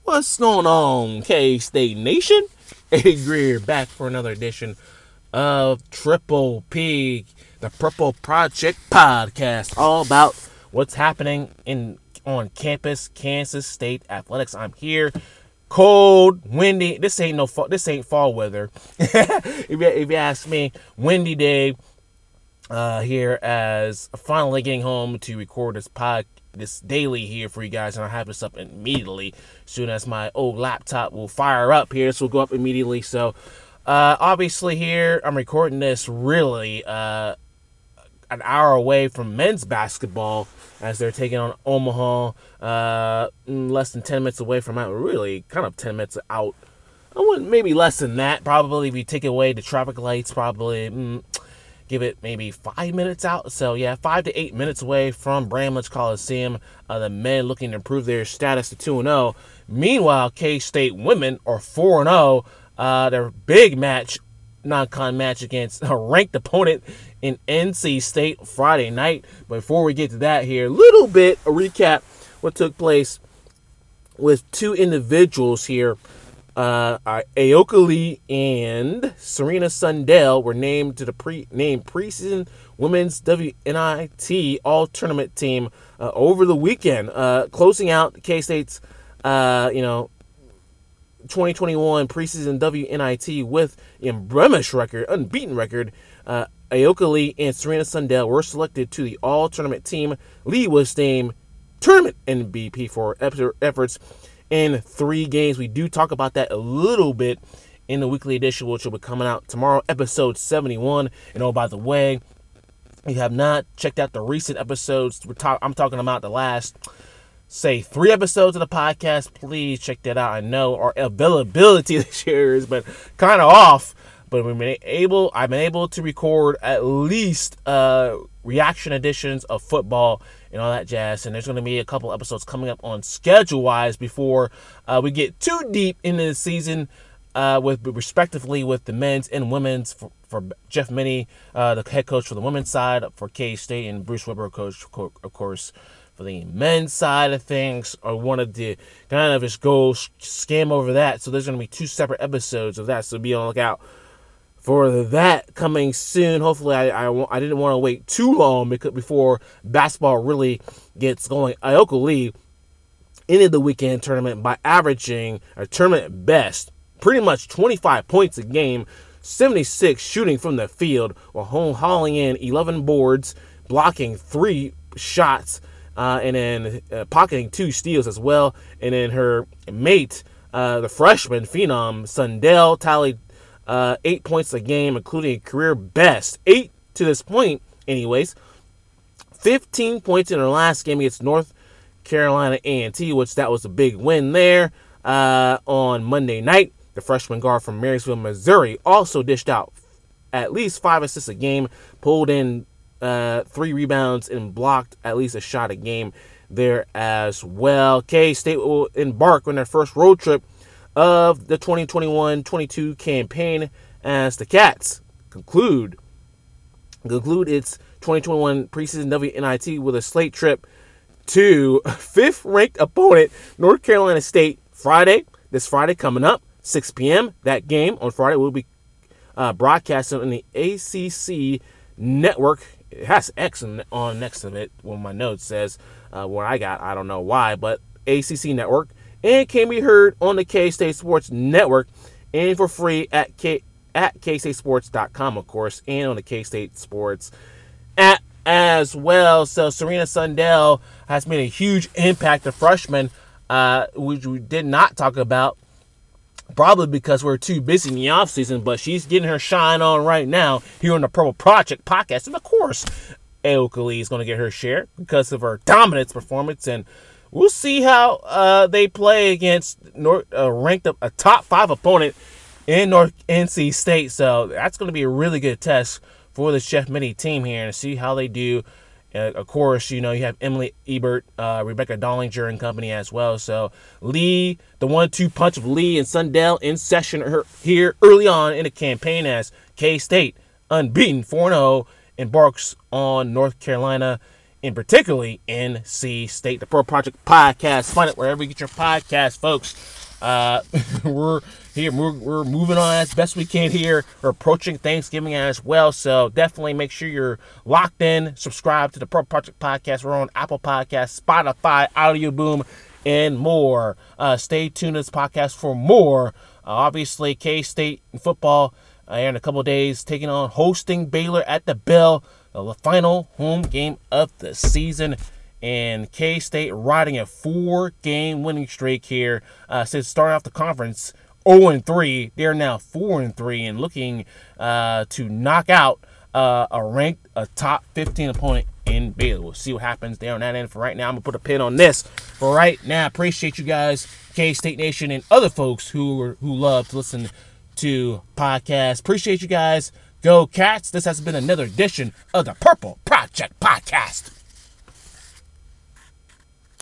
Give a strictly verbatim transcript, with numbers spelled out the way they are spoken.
What's going on, K-State Nation? Eddie Greer back for another edition of Triple P, the Purple Project podcast, all about what's happening in on campus, Kansas State athletics. I'm here, cold, windy. This ain't no fall, this ain't fall weather. if, you, if you ask me, windy day uh, here as finally getting home to record this podcast. This daily here for you guys, and I'll have this up immediately as soon as my old laptop will fire up here. This will go up immediately. So uh obviously here I'm recording this really uh an hour away from men's basketball as they're taking on Omaha, uh less than ten minutes away from out, really kind of ten minutes out. I want maybe less than that, probably, if you take away the traffic lights, probably mm, give it maybe five minutes out. So, yeah, five to eight minutes away from Bramlage Coliseum. Uh, the men looking to improve their status to two and oh. Meanwhile, K-State women are four and oh. Uh, their big match, non-con match against a ranked opponent in N C State Friday night. Before we get to that here, a little bit, a recap what took place with two individuals here. Uh, Ayoka Lee and Serena Sundell were named to the pre named preseason women's W N I T all tournament team uh, over the weekend, uh, closing out K-State's uh, you know twenty twenty-one preseason W N I T with a blemish record, unbeaten record. Uh, Ayoka Lee and Serena Sundell were selected to the all tournament team. Lee was named tournament M V P for efforts in three games. We do talk about that a little bit in the weekly edition, which will be coming out tomorrow, episode seventy-one. And oh, by the way, if you have not checked out the recent episodes, we're talk- I'm talking about the last, say, three episodes of the podcast. Please check that out. I know our availability this year has been kind of off, but we've been able, I've been able to record at least uh, reaction editions of football and all that jazz. And there's going to be a couple episodes coming up on schedule-wise before uh, we get too deep into the season, uh, with respectively with the men's and women's for, for Jeff Minnie, uh, the head coach for the women's side for K-State, and Bruce Weber, coach, of course, for the men's side of things. I wanted to kind of just go skim over that. So there's going to be two separate episodes of that, so be on the lookout for that coming soon. Hopefully, I, I, I didn't want to wait too long because before basketball really gets going. Ayoka Lee ended the weekend tournament by averaging a tournament best, pretty much twenty-five points a game, seventy-six shooting from the field, while hauling in eleven boards, blocking three shots, uh, and then uh, pocketing two steals as well. And then her mate, uh, the freshman phenom Sundell, tallied Uh, eight points a game, including a career best, eight to this point anyways. fifteen points in her last game against North Carolina A and T, which that was a big win there uh, on Monday night. The freshman guard from Marysville, Missouri, also dished out at least five assists a game, pulled in uh, three rebounds, and blocked at least a shot a game there as well. K-State will embark on their first road trip of the twenty twenty-one twenty-two campaign as the Cats conclude conclude its twenty twenty-one preseason W N I T with a slate trip to fifth-ranked opponent North Carolina State Friday. This Friday coming up, six p.m. That game on Friday will be uh, broadcasted on the A C C network. It has X on next to it. Well, my note says uh, what I got. I don't know why, but A C C network. And can be heard on the K-State Sports Network and for free at K at K State Sports dot com, of course, and on the K-State Sports app as well. So Serena Sundell has made a huge impact. The freshman, uh, which we did not talk about, probably because we're too busy in the offseason, but she's getting her shine on right now here on the Purple Project podcast. And of course, Ayoka Lee is going to get her share because of her dominance performance, and we'll see how uh, they play against North, uh, ranked up a top five opponent in North N C State. So that's going to be a really good test for the Jeff Minnie team here and see how they do. Uh, of course, you know, you have Emily Ebert, uh, Rebecca Dollinger and company as well. So Lee, the one two punch of Lee and Sundell in session her, here early on in the campaign as K-State, unbeaten four and oh, embarks on North Carolina and particularly N C State, the Pro Project Podcast. Find it wherever you get your podcast, folks. Uh, we're here. We're, we're moving on as best we can here. We're approaching Thanksgiving as well, so definitely make sure you're locked in. Subscribe to the Pro Project Podcast. We're on Apple Podcasts, Spotify, Audio Boom, and more. Uh, stay tuned to this podcast for more. Uh, obviously, K-State football uh, in a couple of days, taking on hosting Baylor at the Bell, the final home game of the season. And K-State riding a four-game winning streak here uh, since starting off the conference oh and three. They're now four and three and looking uh, to knock out uh, a ranked, a top fifteen opponent in Baylor. We'll see what happens there on that end. For right now, I'm going to put a pin on this. For right now, appreciate you guys, K-State Nation, and other folks who are, who love to listen to podcasts. Appreciate you guys. Go Cats. This has been another edition of the Purple Project Podcast.